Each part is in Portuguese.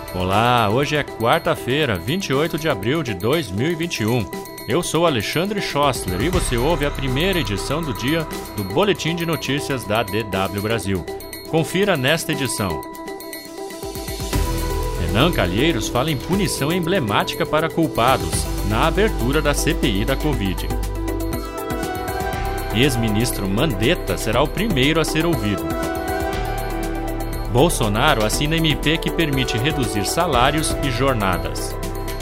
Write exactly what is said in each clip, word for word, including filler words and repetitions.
Olá, hoje é quarta-feira, vinte e oito de abril de dois mil e vinte e um. Eu sou Alexandre Schossler e você ouve a primeira edição do dia do Boletim de Notícias da D W Brasil. Confira nesta edição. Renan Calheiros fala em punição emblemática para culpados na abertura da C P I da Covid. Ex-ministro Mandetta será o primeiro a ser ouvido. Bolsonaro assina M P que permite reduzir salários e jornadas.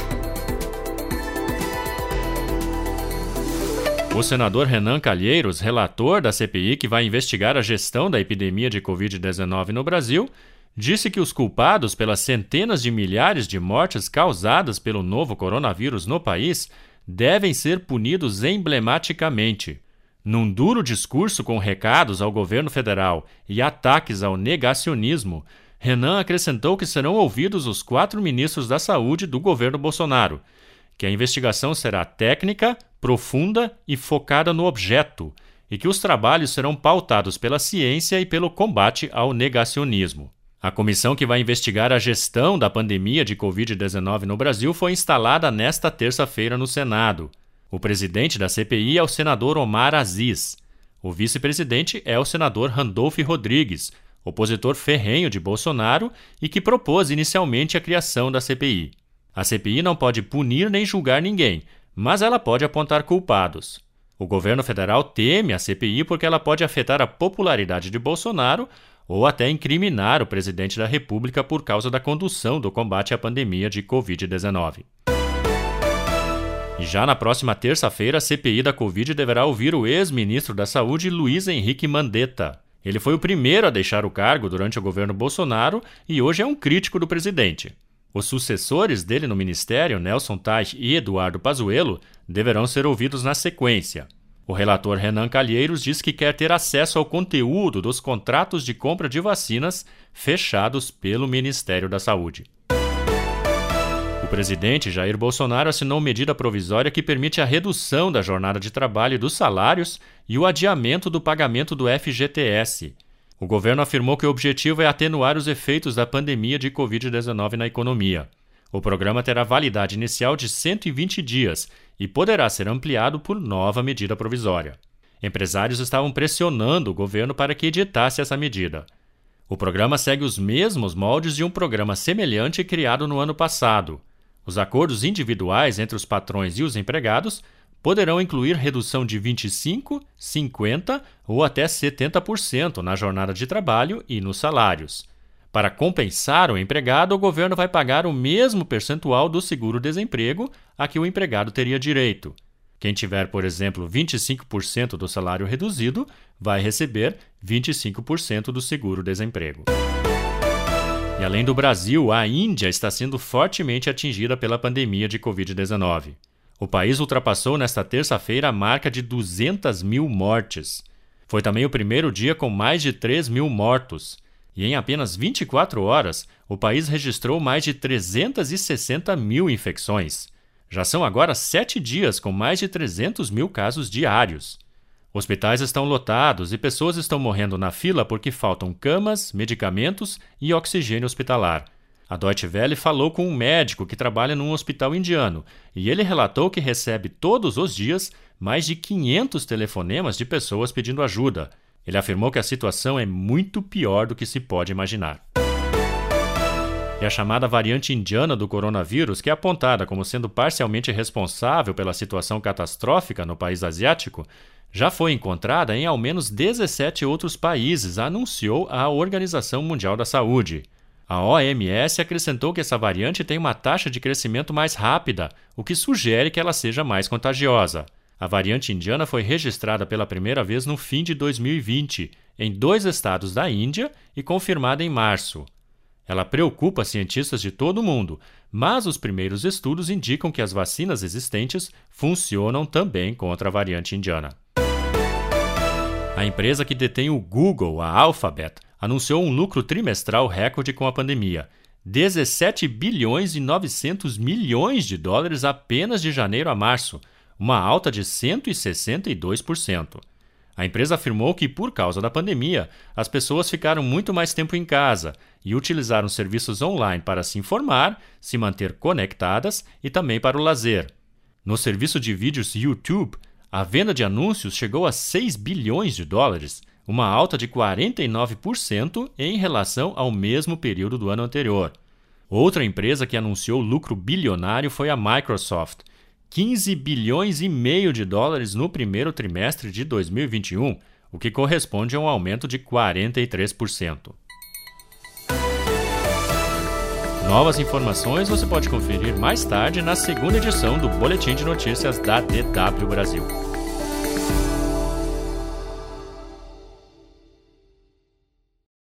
O senador Renan Calheiros, relator da C P I que vai investigar a gestão da epidemia de covid dezenove no Brasil, disse que os culpados pelas centenas de milhares de mortes causadas pelo novo coronavírus no país devem ser punidos emblematicamente. Num duro discurso com recados ao governo federal e ataques ao negacionismo, Renan acrescentou que serão ouvidos os quatro ministros da Saúde do governo Bolsonaro, que a investigação será técnica, profunda e focada no objeto, e que os trabalhos serão pautados pela ciência e pelo combate ao negacionismo. A comissão que vai investigar a gestão da pandemia de covid dezenove no Brasil foi instalada nesta terça-feira no Senado. O presidente da C P I é o senador Omar Aziz. O vice-presidente é o senador Randolph Rodrigues, opositor ferrenho de Bolsonaro e que propôs inicialmente a criação da C P I. A C P I não pode punir nem julgar ninguém, mas ela pode apontar culpados. O governo federal teme a C P I porque ela pode afetar a popularidade de Bolsonaro ou até incriminar o presidente da República por causa da condução do combate à pandemia de covid dezenove. E já na próxima terça-feira, a C P I da Covid deverá ouvir o ex-ministro da Saúde, Luiz Henrique Mandetta. Ele foi o primeiro a deixar o cargo durante o governo Bolsonaro e hoje é um crítico do presidente. Os sucessores dele no ministério, Nelson Teich e Eduardo Pazuello, deverão ser ouvidos na sequência. O relator Renan Calheiros diz que quer ter acesso ao conteúdo dos contratos de compra de vacinas fechados pelo Ministério da Saúde. O presidente Jair Bolsonaro assinou medida provisória que permite a redução da jornada de trabalho e dos salários e o adiamento do pagamento do F G T S. O governo afirmou que o objetivo é atenuar os efeitos da pandemia de covid dezenove na economia. O programa terá validade inicial de cento e vinte dias e poderá ser ampliado por nova medida provisória. Empresários estavam pressionando o governo para que editasse essa medida. O programa segue os mesmos moldes de um programa semelhante criado no ano passado. Os acordos individuais entre os patrões e os empregados poderão incluir redução de vinte e cinco por cento, cinquenta por cento ou até setenta por cento na jornada de trabalho e nos salários. Para compensar o empregado, o governo vai pagar o mesmo percentual do seguro-desemprego a que o empregado teria direito. Quem tiver, por exemplo, vinte e cinco por cento do salário reduzido vai receber vinte e cinco por cento do seguro-desemprego. E além do Brasil, a Índia está sendo fortemente atingida pela pandemia de covid dezenove. O país ultrapassou nesta terça-feira a marca de duzentas mil mortes. Foi também o primeiro dia com mais de três mil mortos. E em apenas vinte e quatro horas, o país registrou mais de trezentas e sessenta mil infecções. Já são agora sete dias com mais de trezentos mil casos diários. Hospitais estão lotados e pessoas estão morrendo na fila porque faltam camas, medicamentos e oxigênio hospitalar. A Deutsche Welle falou com um médico que trabalha num hospital indiano e ele relatou que recebe todos os dias mais de quinhentos telefonemas de pessoas pedindo ajuda. Ele afirmou que a situação é muito pior do que se pode imaginar. E a chamada variante indiana do coronavírus, que é apontada como sendo parcialmente responsável pela situação catastrófica no país asiático, já foi encontrada em ao menos dezessete outros países, anunciou a Organização Mundial da Saúde. A O M S acrescentou que essa variante tem uma taxa de crescimento mais rápida, o que sugere que ela seja mais contagiosa. A variante indiana foi registrada pela primeira vez no fim de dois mil e vinte, em dois estados da Índia e confirmada em março. Ela preocupa cientistas de todo o mundo, mas os primeiros estudos indicam que as vacinas existentes funcionam também contra a variante indiana. A empresa que detém o Google, a Alphabet, anunciou um lucro trimestral recorde com a pandemia. dezessete bilhões e novecentos milhões de dólares apenas de janeiro a março, uma alta de cento e sessenta e dois por cento. A empresa afirmou que, por causa da pandemia, as pessoas ficaram muito mais tempo em casa e utilizaram serviços online para se informar, se manter conectadas e também para o lazer. No serviço de vídeos YouTube, a venda de anúncios chegou a seis bilhões de dólares, uma alta de quarenta e nove por cento em relação ao mesmo período do ano anterior. Outra empresa que anunciou lucro bilionário foi a Microsoft, quinze bilhões e meio de dólares no primeiro trimestre de dois mil e vinte e um, o que corresponde a um aumento de quarenta e três por cento. Novas informações você pode conferir mais tarde na segunda edição do Boletim de Notícias da D W Brasil.